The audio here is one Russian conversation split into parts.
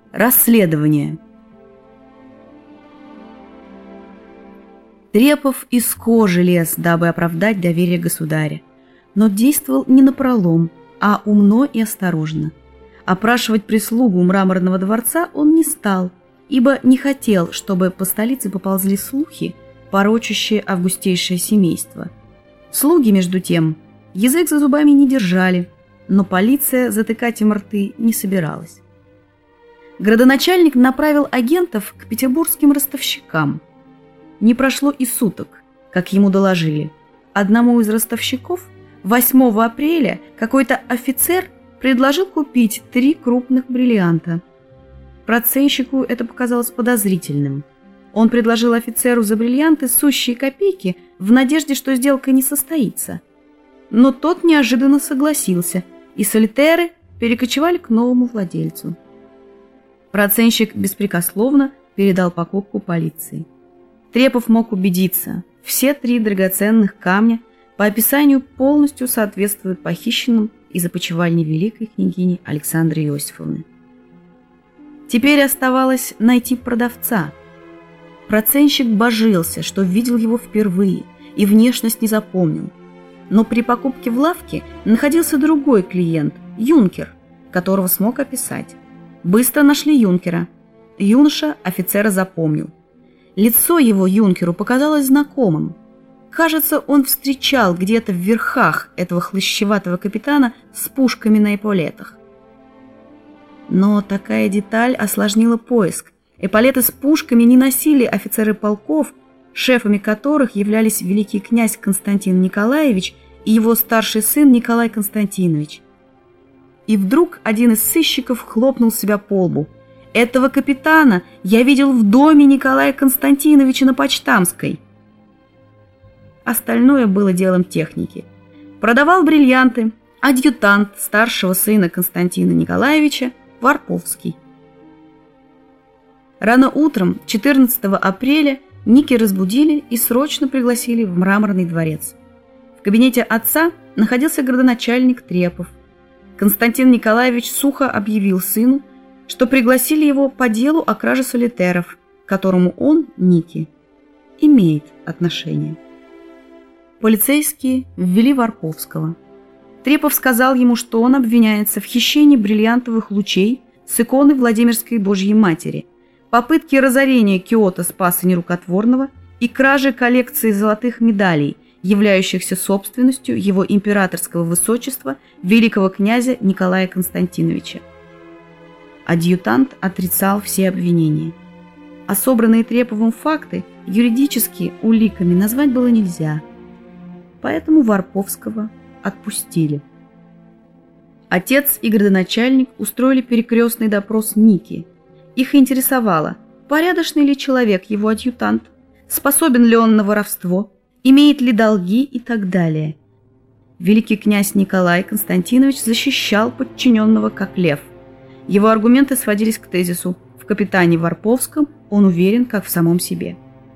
Расследование. Трепов из кожи лез, дабы оправдать доверие государя, но действовал не напролом, а умно и осторожно. Опрашивать прислугу Мраморного дворца он не стал, ибо не хотел, чтобы по столице поползли слухи, порочащие августейшее семейство. Слуги, между тем, язык за зубами не держали, но полиция затыкать им рты не собиралась. Градоначальник направил агентов к петербургским ростовщикам. Не прошло и суток, как ему доложили. Одному из ростовщиков 8 апреля какой-то офицер предложил купить 3 крупных бриллианта. Проценщику это показалось подозрительным. Он предложил офицеру за бриллианты сущие копейки в надежде, что сделка не состоится. Но тот неожиданно согласился, и солитеры перекочевали к новому владельцу. Проценщик беспрекословно передал покупку полиции. Трепов мог убедиться, все 3 драгоценных камня по описанию полностью соответствуют похищенным из опочивальни великой княгини Александры Иосифовны. Теперь оставалось найти продавца. Проценщик божился, что видел его впервые и внешность не запомнил. Но при покупке в лавке находился другой клиент, юнкер, которого смог описать. Быстро нашли юнкера. Юноша офицера запомнил. Лицо его юнкеру показалось знакомым. Кажется, он встречал где-то в верхах этого хлыщеватого капитана с пушками на эполетах. Но такая деталь осложнила поиск. Эполеты с пушками не носили офицеры полков, шефами которых являлись великий князь Константин Николаевич и его старший сын Николай Константинович. И вдруг один из сыщиков хлопнул себя по лбу. «Этого капитана я видел в доме Николая Константиновича на Почтамской». Остальное было делом техники. Продавал бриллианты адъютант старшего сына Константина Николаевича Варповский. Рано утром 14 апреля Ники разбудили и срочно пригласили в Мраморный дворец. В кабинете отца находился градоначальник Трепов. Константин Николаевич сухо объявил сыну, что пригласили его по делу о краже солитеров, к которому он, Ники, имеет отношение. Полицейские ввели Варповского. Трепов сказал ему, что он обвиняется в хищении бриллиантовых лучей с иконы Владимирской Божьей Матери, попытке разорения киота Спаса Нерукотворного и краже коллекции золотых медалей, являющихся собственностью его императорского высочества великого князя Николая Константиновича. Адъютант отрицал все обвинения. А собранные Треповым факты юридически уликами назвать было нельзя. Поэтому Варповского отпустили. Отец и градоначальник устроили перекрестный допрос Ники. Их интересовало, порядочный ли человек его адъютант, способен ли он на воровство, имеет ли долги и так далее. Великий князь Николай Константинович защищал подчиненного как лев. Его аргументы сводились к тезису: в капитане Варповском он уверен, как в самом себе.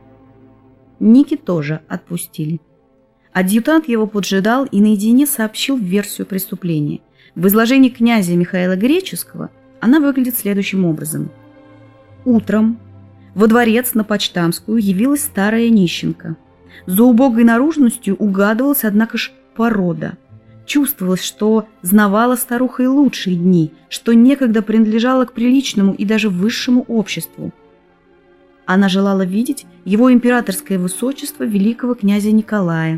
Ники тоже отпустили. Адъютант его поджидал и наедине сообщил версию преступления. В изложении князя Михаила Греческого она выглядит следующим образом. Утром во дворец на Почтамскую явилась старая нищенка. За убогой наружностью угадывалась, однако ж, порода. Чувствовалось, что знавала старуха и лучшие дни, что некогда принадлежала к приличному и даже высшему обществу. Она желала видеть его императорское высочество великого князя Николая.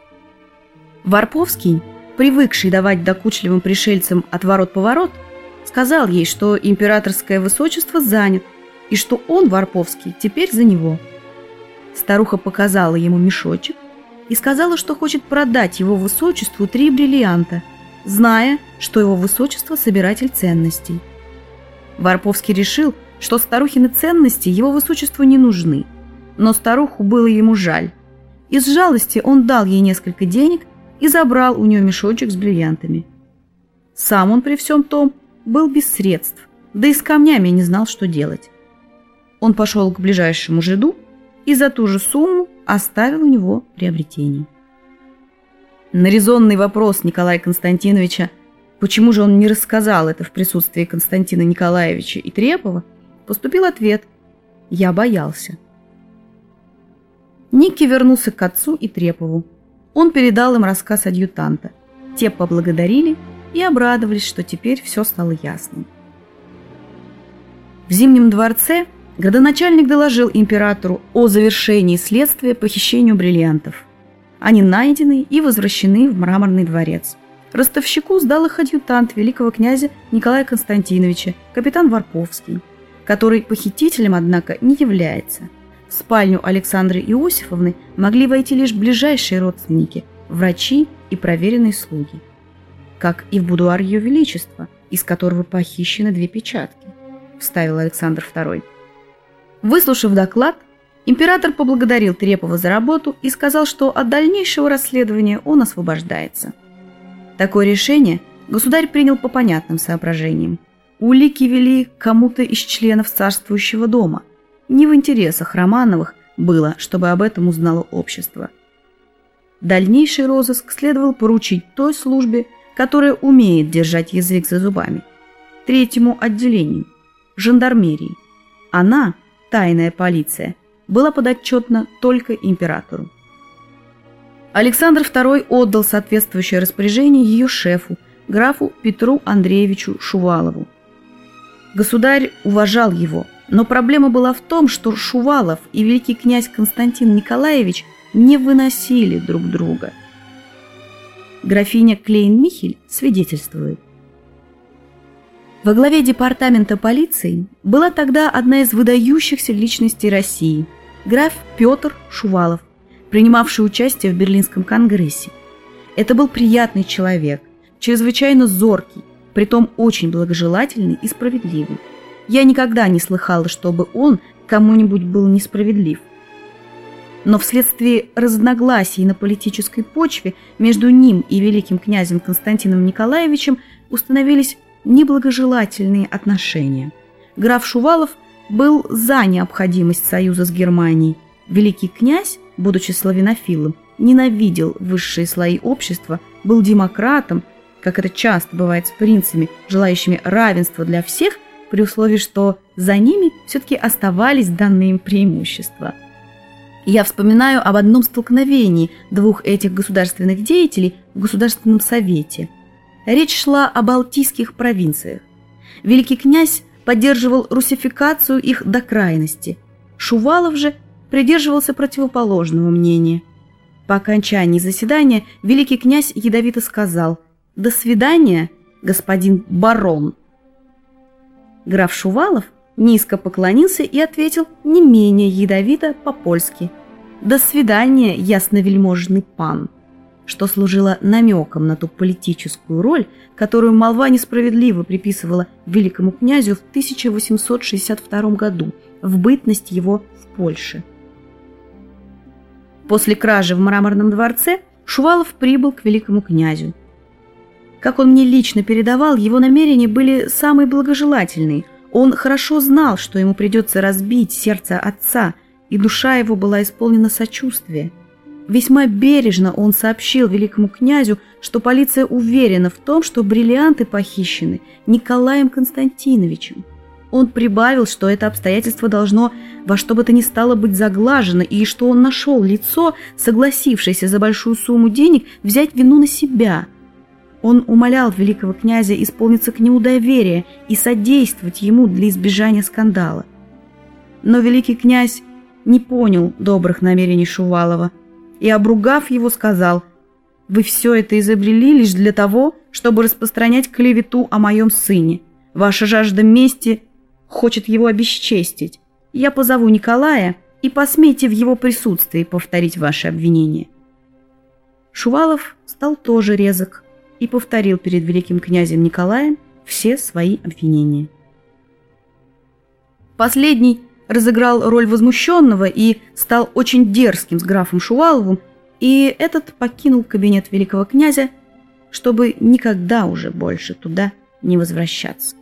Варповский, привыкший давать докучливым пришельцам отворот-поворот, сказал ей, что императорское высочество занят, и что он, Варповский, теперь за него. Старуха показала ему мешочек и сказала, что хочет продать его высочеству 3 бриллианта, зная, что его высочество собиратель ценностей. Варповский решил, что старухины ценности его высочеству не нужны, но старуху было ему жаль. Из жалости он дал ей несколько денег и забрал у нее мешочек с бриллиантами. Сам он при всем том был без средств, да и с камнями не знал, что делать. Он пошел к ближайшему жиду и за ту же сумму оставил у него приобретение. На резонный вопрос Николая Константиновича: Почему же он не рассказал это в присутствии Константина Николаевича и Трепова? Поступил ответ: «Я боялся». Ники вернулся к отцу и Трепову. Он передал им рассказ адъютанта. Те поблагодарили и обрадовались, что теперь все стало ясным. В Зимнем дворце градоначальник доложил императору о завершении следствия по хищению бриллиантов. Они найдены и возвращены в Мраморный дворец. Ростовщику сдал их адъютант великого князя Николая Константиновича, капитан Варповский, который похитителем, однако, не является. В спальню Александры Иосифовны могли войти лишь ближайшие родственники, врачи и проверенные слуги. Как и в будуар Ее Величества, из которого похищены 2 печатки, вставил Александр II. Выслушав доклад, император поблагодарил Трепова за работу и сказал, что от дальнейшего расследования он освобождается. Такое решение государь принял по понятным соображениям. Улики вели кому-то из членов царствующего дома. Не в интересах Романовых было, чтобы об этом узнало общество. Дальнейший розыск следовало поручить той службе, которая умеет держать язык за зубами, 3-му отделению, жандармерии. Она, тайная полиция, была подотчетна только императору. Александр II отдал соответствующее распоряжение ее шефу, графу Петру Андреевичу Шувалову. Государь уважал его, но проблема была в том, что Шувалов и великий князь Константин Николаевич не выносили друг друга. Графиня Клейн-Михель свидетельствует. Во главе департамента полиции была тогда одна из выдающихся личностей России – граф Петр Шувалов, принимавший участие в Берлинском конгрессе. Это был приятный человек, чрезвычайно зоркий, притом очень благожелательный и справедливый. Я никогда не слыхала, чтобы он кому-нибудь был несправедлив. Но вследствие разногласий на политической почве между ним и великим князем Константином Николаевичем установились неблагожелательные отношения. Граф Шувалов был за необходимость союза с Германией. Великий князь, будучи славянофилом, ненавидел высшие слои общества, был демократом, как это часто бывает с принцами, желающими равенства для всех, при условии, что за ними все-таки оставались данные им преимущества. Я вспоминаю об одном столкновении 2 этих государственных деятелей в Государственном совете. Речь шла о балтийских провинциях. Великий князь поддерживал русификацию их до крайности. Шувалов же придерживался противоположного мнения. По окончании заседания великий князь ядовито сказал: «До свидания, господин барон». Граф Шувалов низко поклонился и ответил не менее ядовито по-польски: «До свидания, ясновельможный пан», что служило намеком на ту политическую роль, которую молва несправедливо приписывала великому князю в 1862 году в бытность его в Польше. После кражи в Мраморном дворце Шувалов прибыл к великому князю. Как он мне лично передавал, его намерения были самые благожелательные. Он хорошо знал, что ему придется разбить сердце отца, и душа его была исполнена сочувствия. Весьма бережно он сообщил великому князю, что полиция уверена в том, что бриллианты похищены Николаем Константиновичем. Он прибавил, что это обстоятельство должно во что бы то ни стало быть заглажено, и что он нашел лицо, согласившееся за большую сумму денег взять вину на себя. Он умолял великого князя исполниться к нему доверия и содействовать ему для избежания скандала. Но великий князь не понял добрых намерений Шувалова и, обругав его, сказал: «Вы все это изобрели лишь для того, чтобы распространять клевету о моем сыне. Ваша жажда мести хочет его обесчестить. Я позову Николая, и посмейте в его присутствии повторить ваши обвинения». Шувалов стал тоже резок и повторил перед великим князем Николаем все свои обвинения. Последний разыграл роль возмущенного и стал очень дерзким с графом Шуваловым, и этот покинул кабинет великого князя, чтобы никогда уже больше туда не возвращаться.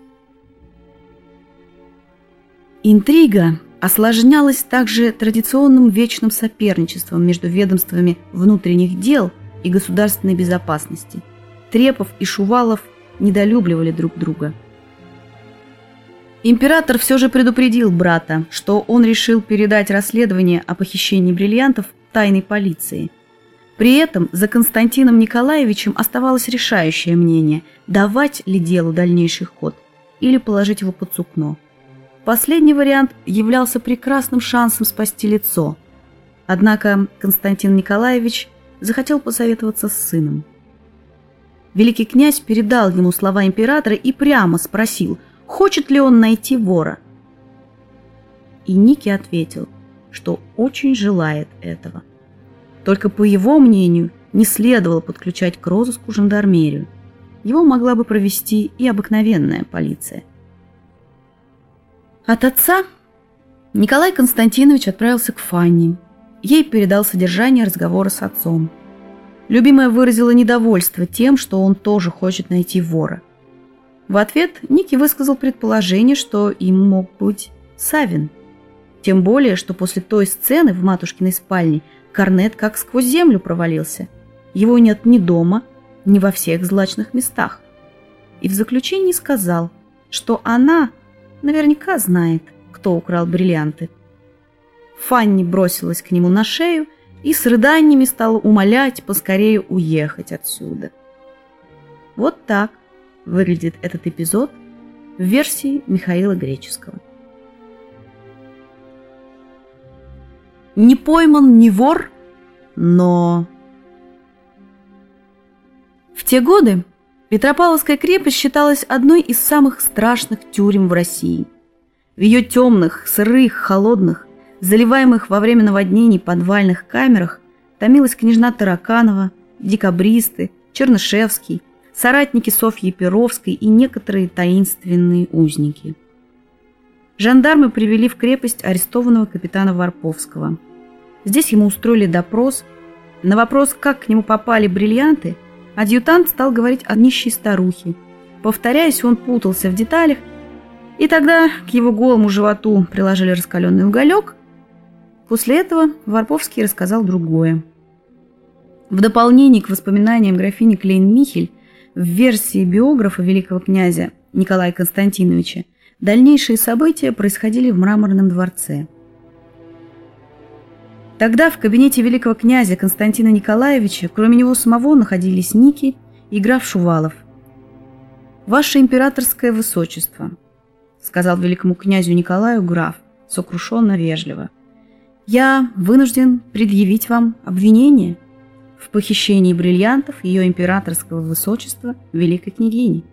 Интрига осложнялась также традиционным вечным соперничеством между ведомствами внутренних дел и государственной безопасности. Трепов и Шувалов недолюбливали друг друга. Император все же предупредил брата, что он решил передать расследование о похищении бриллиантов тайной полиции. При этом за Константином Николаевичем оставалось решающее мнение, давать ли делу дальнейший ход или положить его под сукно. Последний вариант являлся прекрасным шансом спасти лицо. Однако Константин Николаевич захотел посоветоваться с сыном. Великий князь передал ему слова императора и прямо спросил, хочет ли он найти вора. И Ники ответил, что очень желает этого. Только по его мнению не следовало подключать к розыску жандармерию. Его могла бы провести и обыкновенная полиция. От отца Николай Константинович отправился к Фанне. Ей передал содержание разговора с отцом. Любимая выразила недовольство тем, что он тоже хочет найти вора. В ответ Ники высказал предположение, что им мог быть Савин. Тем более, что после той сцены в матушкиной спальне Корнет как сквозь землю провалился. Его нет ни дома, ни во всех злачных местах. И в заключении сказал, что она наверняка знает, кто украл бриллианты. Фанни бросилась к нему на шею и с рыданиями стала умолять поскорее уехать отсюда. Вот так выглядит этот эпизод в версии Михаила Греческого. Не пойман не вор, но... В те годы Петропавловская крепость считалась одной из самых страшных тюрем в России. В ее темных, сырых, холодных, заливаемых во время наводнений подвальных камерах томилась княжна Тараканова, декабристы, Чернышевский, соратники Софьи Перовской и некоторые таинственные узники. Жандармы привели в крепость арестованного капитана Варповского. Здесь ему устроили допрос. На вопрос, как к нему попали бриллианты, адъютант стал говорить о нищей старухе. Повторяясь, он путался в деталях, и тогда к его голому животу приложили раскаленный уголек. После этого Варповский рассказал другое. В дополнение к воспоминаниям графини Клейн-Михель в версии биографа великого князя Николая Константиновича дальнейшие события происходили в Мраморном дворце. Тогда в кабинете великого князя Константина Николаевича, кроме него самого, находились Ники и граф Шувалов. «Ваше императорское высочество», — сказал великому князю Николаю граф, сокрушенно вежливо, — «я вынужден предъявить вам обвинение в похищении бриллиантов ее императорского высочества великой княгини».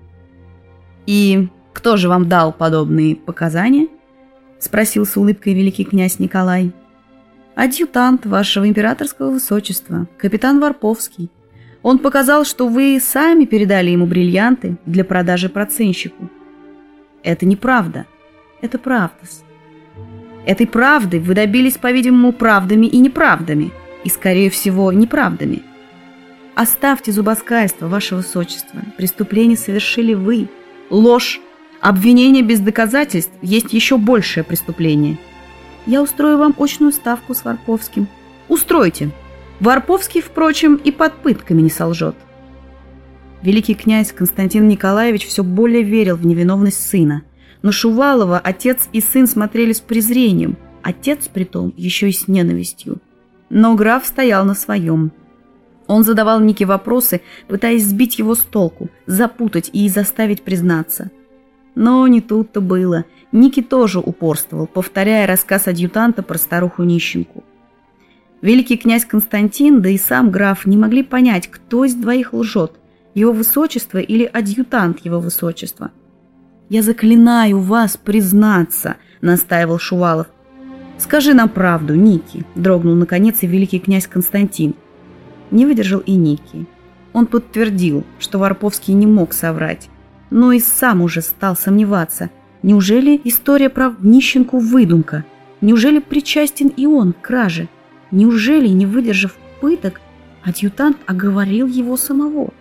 «И кто же вам дал подобные показания?» — спросил с улыбкой великий князь Николай. «Адъютант вашего императорского высочества, капитан Варповский. Он показал, что вы сами передали ему бриллианты для продажи процентщику». «Это неправда. Это правда. Этой правды вы добились, по-видимому, правдами и неправдами, и, скорее всего, неправдами. Оставьте зубоскальство, ваше высочество. Преступление совершили вы. Ложь, обвинение без доказательств есть еще большее преступление. Я устрою вам очную ставку с Варповским. Устройте. Варповский, впрочем, и под пытками не солжет». Великий князь Константин Николаевич все более верил в невиновность сына. Но Шувалова отец и сын смотрели с презрением, отец притом еще и с ненавистью. Но граф стоял на своем. Он задавал Нике вопросы, пытаясь сбить его с толку, запутать и заставить признаться. Но не тут-то было. Ники тоже упорствовал, повторяя рассказ адъютанта про старуху-нищенку. Великий князь Константин, да и сам граф не могли понять, кто из двоих лжет, его высочество или адъютант его высочества. «Я заклинаю вас признаться», — настаивал Шувалов. «Скажи нам правду, Ники», — дрогнул наконец и великий князь Константин. Не выдержал и Ники. Он подтвердил, что Варповский не мог соврать, но и сам уже стал сомневаться. Неужели история про нищенку выдумка? Неужели причастен и он к краже? Неужели, не выдержав пыток, адъютант оговорил его самого?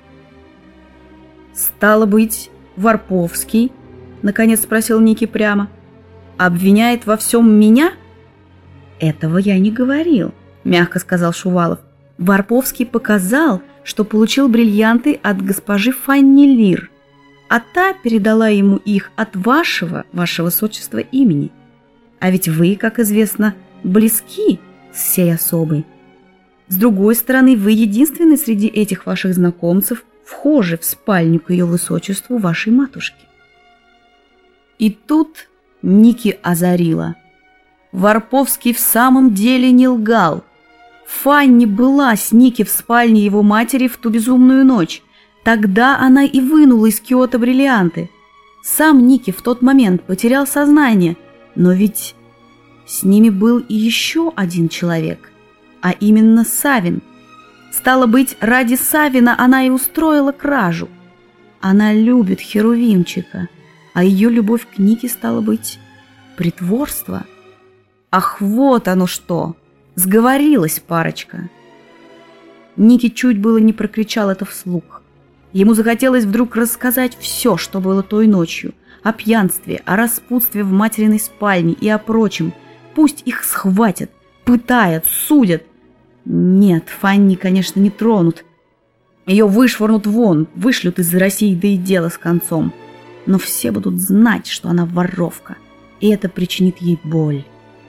«Стало быть, Варповский, — наконец спросил Ники прямо, — обвиняет во всем меня?» «Этого я не говорил», — мягко сказал Шувалов. «Варповский показал, что получил бриллианты от госпожи Фанни Лир. а та передала ему их от ваше высочества имени. А ведь вы, как известно, близки с сей особой. С другой стороны, вы единственный среди этих ваших знакомцев, вхожий в спальню к ее высочеству вашей матушки. И тут Ники озарила. Варповский в самом деле не лгал. Фанни была с Ники в спальне его матери в ту безумную ночь. Тогда она и вынула из киота бриллианты. Сам Ники в тот момент потерял сознание, но ведь с ними был и еще один человек, а именно Савин. Стало быть, ради Савина она и устроила кражу. Она любит Херувимчика, а ее любовь к Нике, стало быть, притворство. Ах, вот оно что! Сговорилась парочка. Ники чуть было не прокричал это вслух. Ему захотелось вдруг рассказать все, что было той ночью, о пьянстве, о распутстве в материной спальне и о прочем. Пусть их схватят, пытают, судят. Нет, Фанни, конечно, не тронут. Ее вышвырнут вон, вышлют из России, да и дело с концом. Но все будут знать, что она воровка, и это причинит ей боль.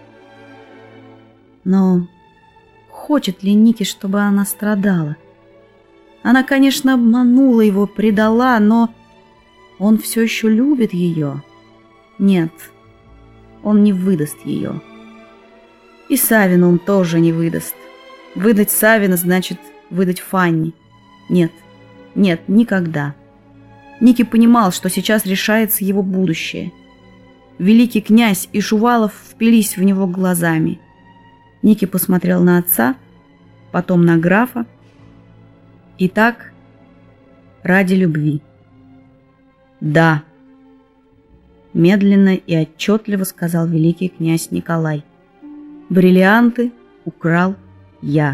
Но хочет ли Ники, чтобы она страдала? Она, конечно, обманула его, предала, но он все еще любит ее. Нет, он не выдаст ее. И Савина он тоже не выдаст. Выдать Савина значит выдать Фанни. Нет, нет, никогда. Ники понимал, что сейчас решается его будущее. Великий князь и Шувалов впились в него глазами. Ники посмотрел на отца, потом на графа. И так, ради любви. Да, медленно и отчетливо сказал великий князь Николай. Бриллианты украл я.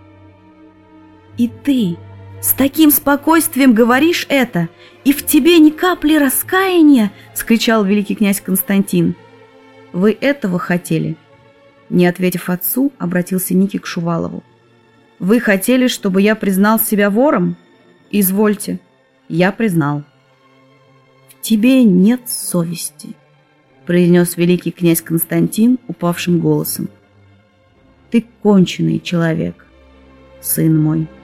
И ты с таким спокойствием говоришь это, и в тебе ни капли раскаяния, скричал великий князь Константин. Вы этого хотели? Не ответив отцу, обратился Ники к Шувалову. Вы хотели, чтобы я признал себя вором? Извольте, я признал. В тебе нет совести, произнес великий князь Константин упавшим голосом. Ты конченый человек, сын мой.